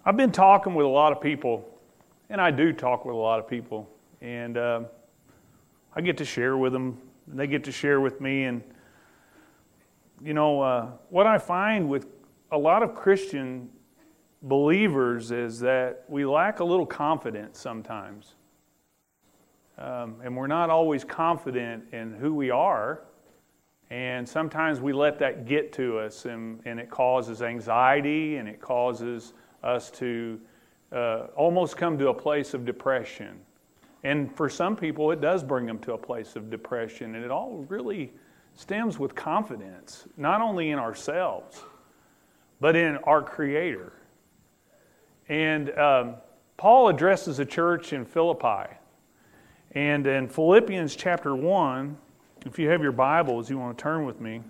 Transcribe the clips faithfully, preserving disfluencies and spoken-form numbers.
I've been talking with a lot of people, and I do talk with a lot of people, and uh, I get to share with them, and they get to share with me, and you know, uh, what I find with a lot of Christian believers is that we lack a little confidence sometimes, um, and we're not always confident in who we are, and sometimes we let that get to us, and, and it causes anxiety, and it causes us to uh, almost come to a place of depression. And for some people, it does bring them to a place of depression. And it all really stems with confidence, not only in ourselves, but in our Creator. And um, Paul addresses a church in Philippi. And in Philippians chapter one, if you have your Bibles, you want to turn with me.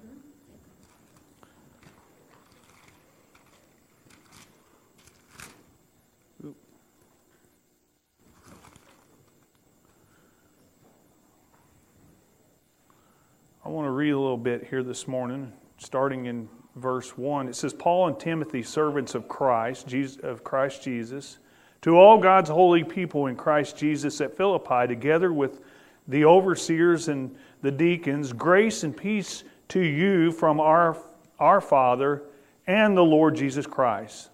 I want to read a little bit here this morning, starting in verse one. It says, Paul and Timothy, servants of Christ, Jesus, of Christ Jesus, to all God's holy people in Christ Jesus at Philippi, together with the overseers and the deacons, grace and peace to you from our, our Father and the Lord Jesus Christ.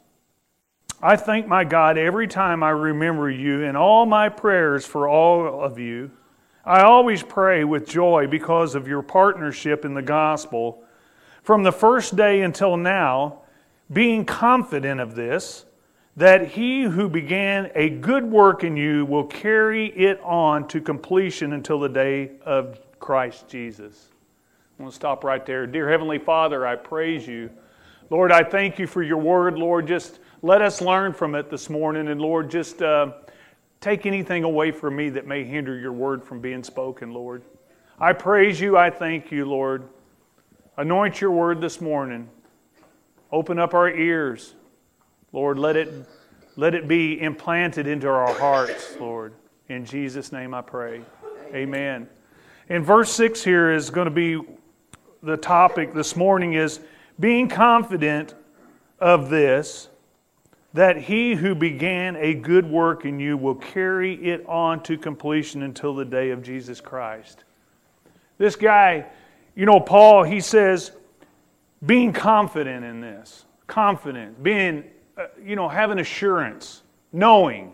I thank my God every time I remember you in all my prayers for all of you. I always pray with joy because of your partnership in the gospel from the first day until now, being confident of this, that he who began a good work in you will carry it on to completion until the day of Christ Jesus. I'm going to stop right there. Dear Heavenly Father, I praise you. Lord, I thank you for your word. Lord, just let us learn from it this morning. And Lord, just uh, take anything away from me that may hinder your word from being spoken, Lord. I praise you. I thank you, Lord. Anoint your word this morning. Open up our ears. Lord, let it, let it be implanted into our hearts, Lord. In Jesus' name I pray. Amen. In verse six here is going to be the topic this morning is being confident of this, that he who began a good work in you will carry it on to completion until the day of Jesus Christ. This guy, you know, Paul, he says, being confident in this, confident, being, uh, you know, having assurance, knowing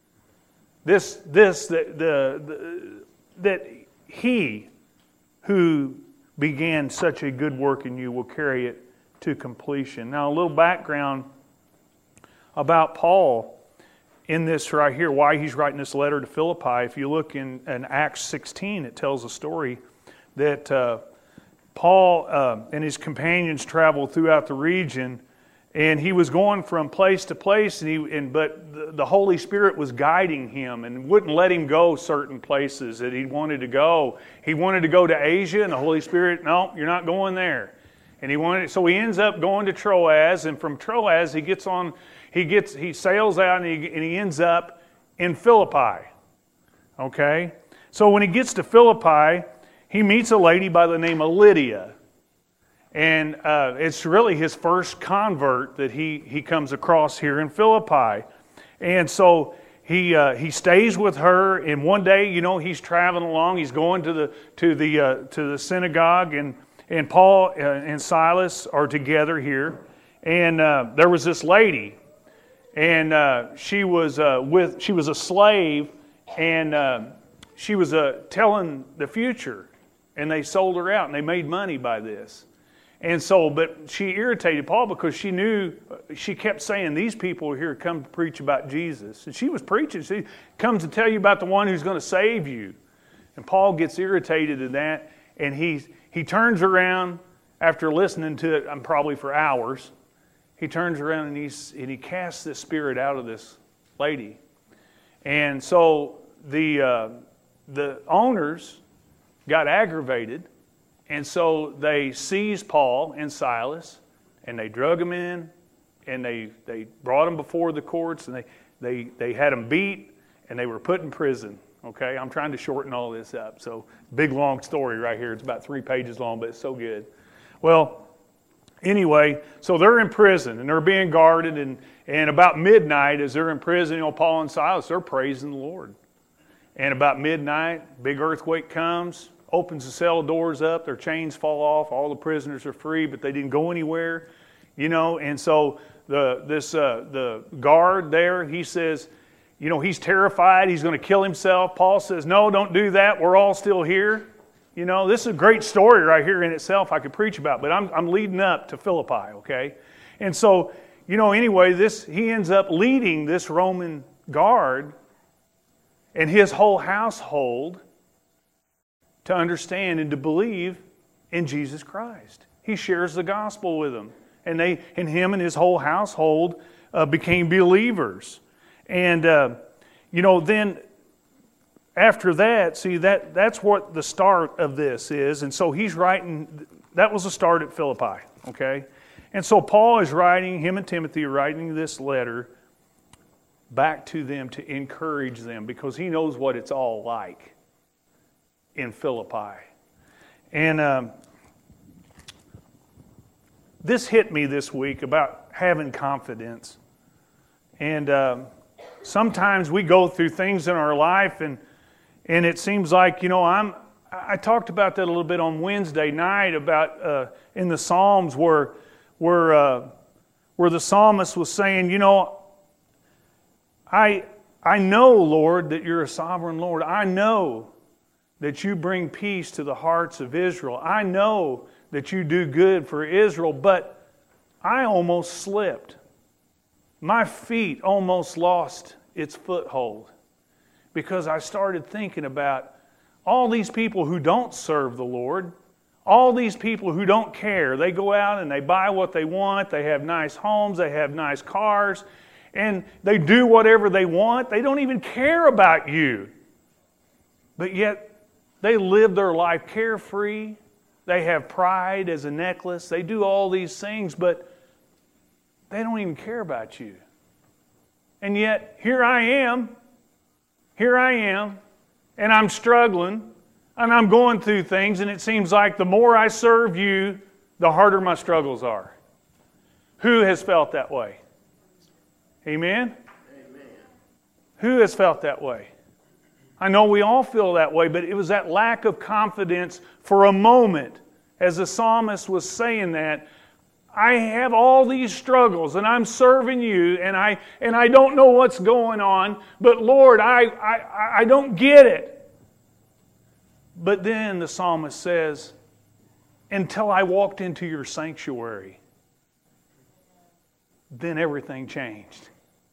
this, this, that the, the, that he who began such a good work in you will carry it to completion. Now, a little background about Paul in this right here, why he's writing this letter to Philippi. If you look in, in Acts sixteen, it tells a story that uh, Paul uh, and his companions traveled throughout the region, and he was going from place to place, and he, and, but the, the Holy Spirit was guiding him and wouldn't let him go certain places that he wanted to go. He wanted to go to Asia, and the Holy Spirit, no, you're not going there. And he wanted, so he ends up going to Troas, and from Troas he gets on, he gets, he sails out, and he, and he ends up in Philippi. Okay, so when he gets to Philippi, he meets a lady by the name of Lydia, and uh, it's really his first convert that he he comes across here in Philippi, and so he uh, he stays with her. And one day, you know, he's traveling along, he's going to the to the uh, to the synagogue, and. And Paul and Silas are together here, and uh, there was this lady, and uh, she was uh, with she was a slave, and uh, she was uh, telling the future, and they sold her out, and they made money by this, and so but she irritated Paul because she knew she kept saying these people are here to come to preach about Jesus, and she was preaching. She comes to tell you about the one who's going to save you, and Paul gets irritated at that, and he's. He turns around after listening to it, um, probably for hours. He turns around and, he's, and he casts this spirit out of this lady. And so the, uh, the owners got aggravated, and so they seized Paul and Silas, and they drug them in, and they, they brought them before the courts, and they, they, they had them beat, and they were put in prison. Okay, I'm trying to shorten all this up. So, big long story right here. It's about three pages long, but it's so good. Well, anyway, so they're in prison and they're being guarded, and, and about midnight, as they're in prison, you know, Paul and Silas, they're praising the Lord. And about midnight, big earthquake comes, opens the cell doors up, their chains fall off, all the prisoners are free, but they didn't go anywhere, you know. And so the this uh, the guard there, he says, you know, he's terrified, he's going to kill himself. Paul says, no, don't do that, we're all still here. You know, this is a great story right here in itself I could preach about, but I'm I'm leading up to Philippi, okay? And so, you know, anyway, this he ends up leading this Roman guard and his whole household to understand and to believe in Jesus Christ. He shares the gospel with them. And they, and him and his whole household uh, became believers. And, uh, you know, then after that, see, that that's what the start of this is. And so he's writing, that was the start at Philippi, okay? And so Paul is writing, him and Timothy are writing this letter back to them to encourage them, because he knows what it's all like in Philippi. And um, this hit me this week about having confidence. And um, sometimes we go through things in our life, and and it seems like, you know, I'm. I talked about that a little bit on Wednesday night about uh, in the Psalms where where uh, where the psalmist was saying, you know, I I know, Lord, that you're a sovereign Lord. I know that you bring peace to the hearts of Israel. I know that you do good for Israel, but I almost slipped. My feet almost lost its foothold because I started thinking about all these people who don't serve the Lord, all these people who don't care. They go out and they buy what they want. They have nice homes. They have nice cars. And they do whatever they want. They don't even care about you. But yet, they live their life carefree. They have pride as a necklace. They do all these things, but they don't even care about you. And yet, here I am. Here I am. And I'm struggling. And I'm going through things. And it seems like the more I serve you, the harder my struggles are. Who has felt that way? Amen? Amen. Who has felt that way? I know we all feel that way, but it was that lack of confidence for a moment. As the psalmist was saying that, I have all these struggles and I'm serving you and I and I don't know what's going on, but Lord, I, I, I don't get it. But then the psalmist says, until I walked into your sanctuary, then everything changed.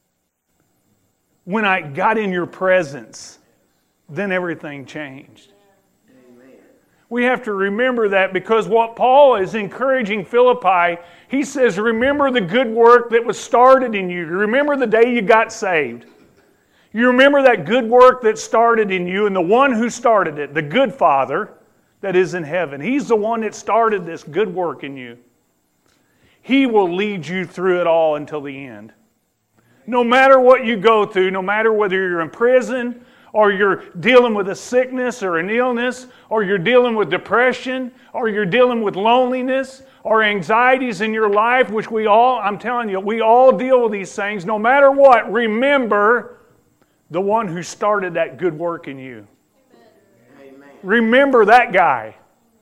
When I got in your presence, then everything changed. Amen. We have to remember that, because what Paul is encouraging Philippi, he says, remember the good work that was started in you. Remember the day you got saved. You remember that good work that started in you, and the one who started it, the good Father that is in heaven, He's the one that started this good work in you. He will lead you through it all until the end. No matter what you go through, no matter whether you're in prison, or you're dealing with a sickness or an illness, or you're dealing with depression, or you're dealing with loneliness, or anxieties in your life, which we all, I'm telling you, we all deal with these things. No matter what, remember the one who started that good work in you. Amen. Remember that guy.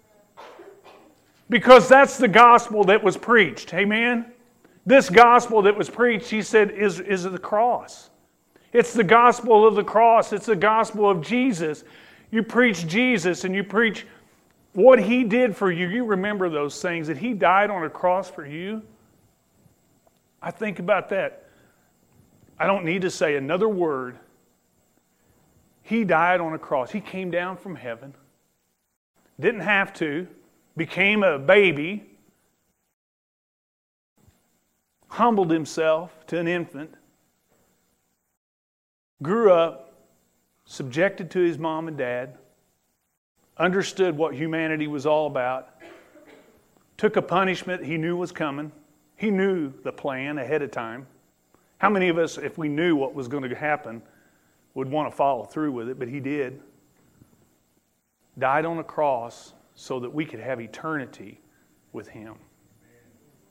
Because that's the gospel that was preached. Amen? This gospel that was preached, he said, is, is the cross. It's the gospel of the cross. It's the gospel of Jesus. You preach Jesus and you preach what He did for you. You remember those things, that He died on a cross for you. I think about that. I don't need to say another word. He died on a cross. He came down from heaven. Didn't have to. Became a baby. Humbled Himself to an infant. Grew up, subjected to His mom and dad, understood what humanity was all about, took a punishment He knew was coming. He knew the plan ahead of time. How many of us, if we knew what was going to happen, would want to follow through with it? But He did. Died on a cross so that we could have eternity with Him.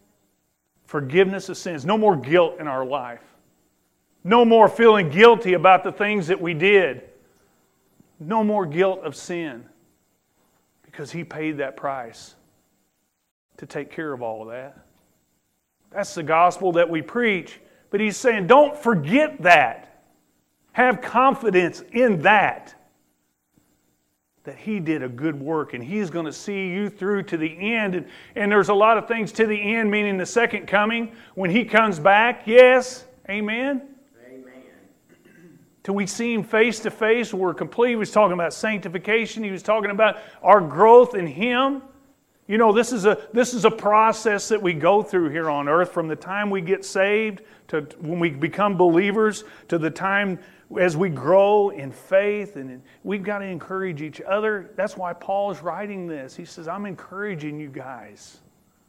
Forgiveness of sins. No more guilt in our life. No more feeling guilty about the things that we did. No more guilt of sin. Because He paid that price to take care of all of that. That's the gospel that we preach. But He's saying, don't forget that. Have confidence in that. That He did a good work and He's going to see you through to the end. And, and there's a lot of things to the end, meaning the second coming. When He comes back, yes, amen? Amen. Till we see Him face to face, we're complete. He was talking about sanctification. He was talking about our growth in Him. You know, this is a this is a process that we go through here on earth from the time we get saved to when we become believers to the time as we grow in faith. And we've got to encourage each other. That's why Paul is writing this. He says, I'm encouraging you guys.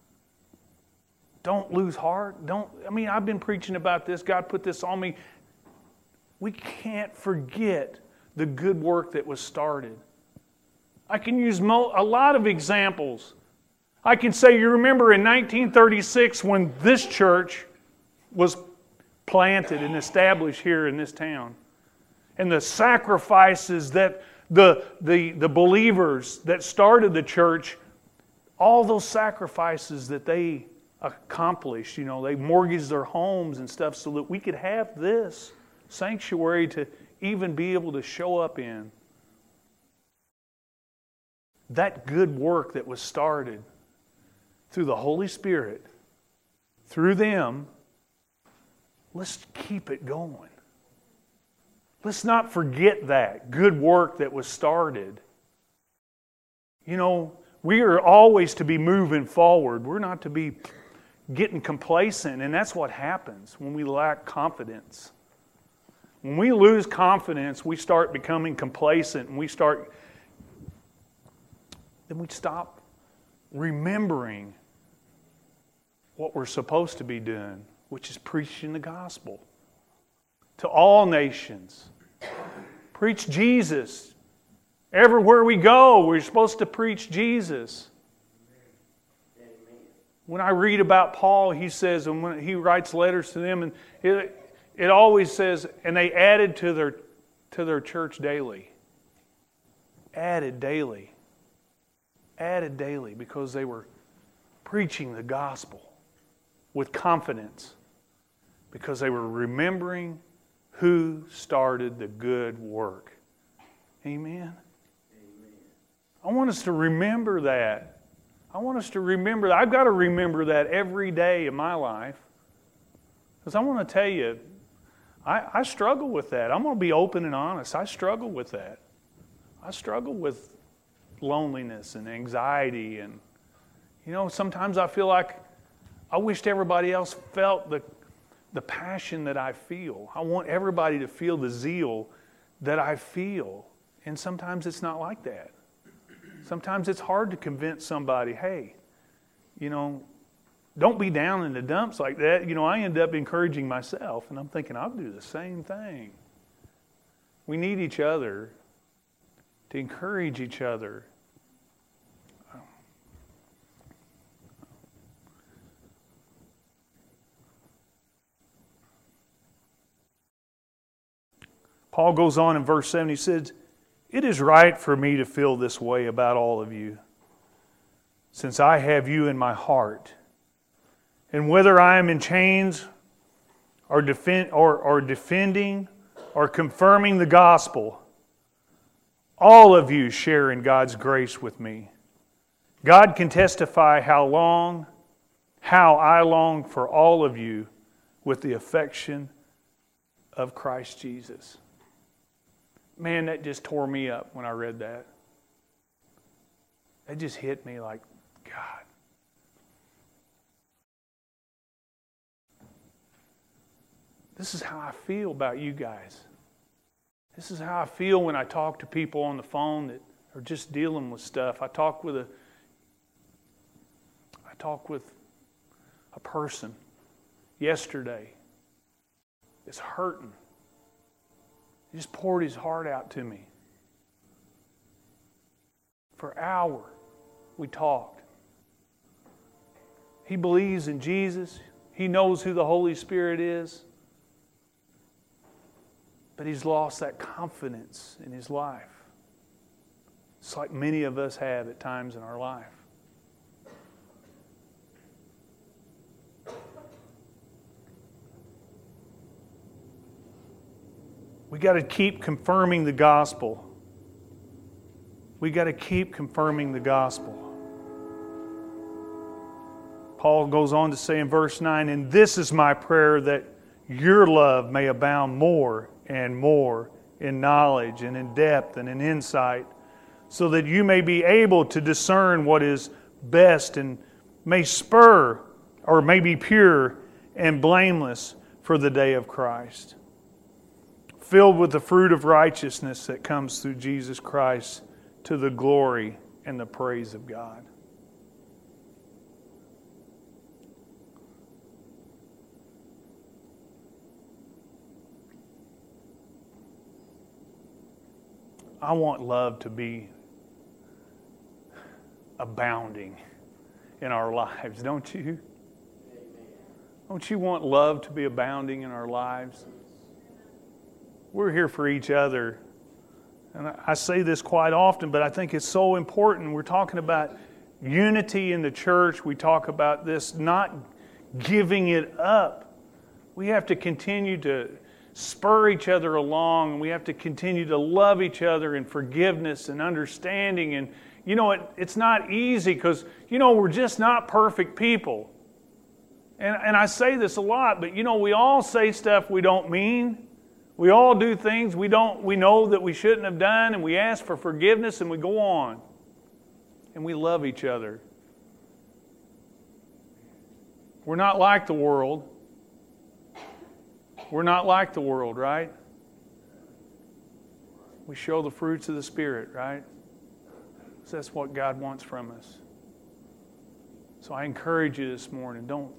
Don't lose heart. Don't. I mean, I've been preaching about this. God put this on me. We can't forget the good work that was started. I can use mo- a lot of examples. I can say, you remember in nineteen thirty-six when this church was planted and established here in this town. And the sacrifices that the, the, the believers that started the church, all those sacrifices that they accomplished, you know, they mortgaged their homes and stuff so that we could have this sanctuary to even be able to show up in. That good work that was started through the Holy Spirit, through them, let's keep it going. Let's not forget that good work that was started. You know, we are always to be moving forward. We're not to be getting complacent, and that's what happens when we lack confidence. When we lose confidence, we start becoming complacent, and we start, then we stop remembering what we're supposed to be doing, which is preaching the gospel to all nations. Preach Jesus. Everywhere we go, we're supposed to preach Jesus. When I read about Paul, he says, and when he writes letters to them, and it, it always says, and they added to their to their church daily. Added daily. Added daily because they were preaching the gospel with confidence because they were remembering who started the good work. Amen? Amen. I want us to remember that. I want us to remember that. I've got to remember that every day in my life. Because I want to tell you, I, I struggle with that. I'm going to be open and honest. I struggle with that. I struggle with loneliness and anxiety. And, you know, sometimes I feel like I wished everybody else felt the, the passion that I feel. I want everybody to feel the zeal that I feel. And sometimes it's not like that. Sometimes it's hard to convince somebody, hey, you know, don't be down in the dumps like that. You know, I end up encouraging myself, and I'm thinking, I'll do the same thing. We need each other to encourage each other. Paul goes on in verse seven, he says, it is right for me to feel this way about all of you, since I have you in my heart. And whether I am in chains or, defend, or, or defending or confirming the gospel, all of you share in God's grace with me. God can testify how long, how I long for all of you with the affection of Christ Jesus. Man, that just tore me up when I read that. That just hit me like, God. This is how I feel about you guys. This is how I feel when I talk to people on the phone that are just dealing with stuff. I talk with a I talk with a person yesterday that's hurting. He just poured his heart out to me. For an hour, we talked. He believes in Jesus. He knows who the Holy Spirit is. But he's lost that confidence in his life. It's like many of us have at times in our life. We got to keep confirming the gospel. We got to keep confirming the gospel. Paul goes on to say in verse nine, and this is my prayer, that your love may abound more and more in knowledge and in depth and in insight, so that you may be able to discern what is best and may spur or may be pure and blameless for the day of Christ, filled with the fruit of righteousness that comes through Jesus Christ to the glory and the praise of God. I want love to be abounding in our lives, don't you? Don't you want love to be abounding in our lives? We're here for each other. And I say this quite often, but I think it's so important. We're talking about unity in the church. We talk about this not giving it up. We have to continue to spur each other along, and we have to continue to love each other in forgiveness and understanding. And, you know, it, it's not easy because, you know, we're just not perfect people. And, and I say this a lot, but, you know, we all say stuff we don't mean. We all do things we don't, we know that we shouldn't have done, and we ask for forgiveness, and we go on. And we love each other. We're not like the world. We're not like the world, right? We show the fruits of the Spirit, right? So that's what God wants from us. So I encourage you this morning, don't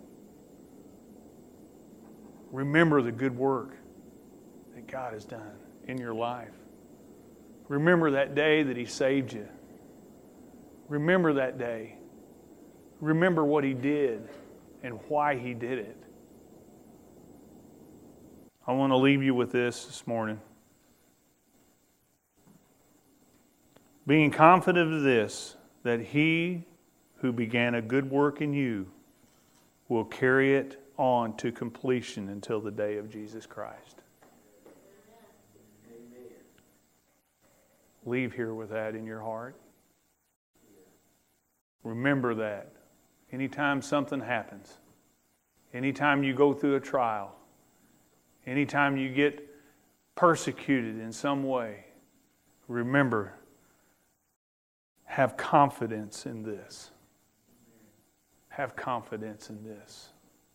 remember the good work that God has done in your life. Remember that day that He saved you. Remember that day. Remember what He did and why He did it. I want to leave you with this this morning. Being confident of this, that He who began a good work in you will carry it on to completion until the day of Jesus Christ. Amen. Leave here with that in your heart. Remember that. Anytime something happens, anytime you go through a trial, anytime you get persecuted in some way, remember, have confidence in this. Have confidence in this.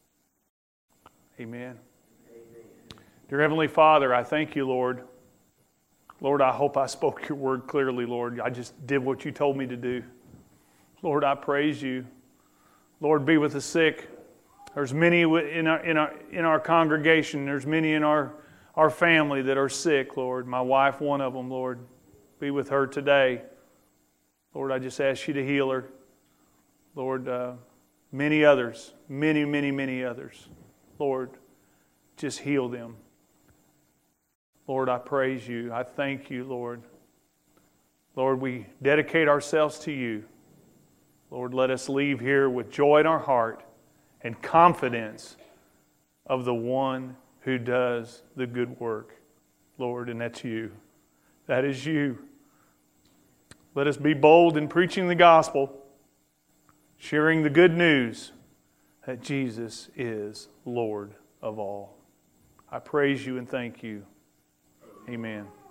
Amen. Amen. Dear Heavenly Father, I thank you, Lord. Lord, I hope I spoke your word clearly, Lord. I just did what you told me to do. Lord, I praise you. Lord, be with the sick. There's many in our, in our, in our congregation. There's many in our, our family that are sick, Lord. My wife, one of them, Lord. Be with her today. Lord, I just ask you to heal her. Lord, uh, many others, many, many, many others. Lord, just heal them. Lord, I praise you. I thank you, Lord. Lord, we dedicate ourselves to you. Lord, let us leave here with joy in our heart and confidence of the one who does the good work. Lord, and that's you. That is you. Let us be bold in preaching the gospel, sharing the good news that Jesus is Lord of all. I praise you and thank you. Amen.